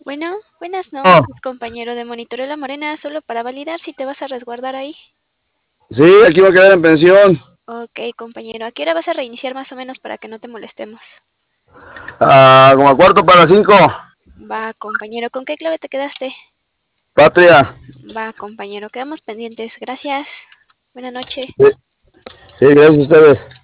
Bueno, buenas Oh, noches, compañero de Monitoreo La Morena, solo para validar si te vas a resguardar ahí. sí, aquí va a quedar en pensión. Ok, compañero, ¿a qué hora vas a reiniciar más o menos para que no te molestemos? Como a cuarto para las 5. Va, compañero, ¿con qué clave te quedaste? Patria. Va, compañero, quedamos pendientes. Gracias. Buena noche. Sí, sí, gracias a ustedes.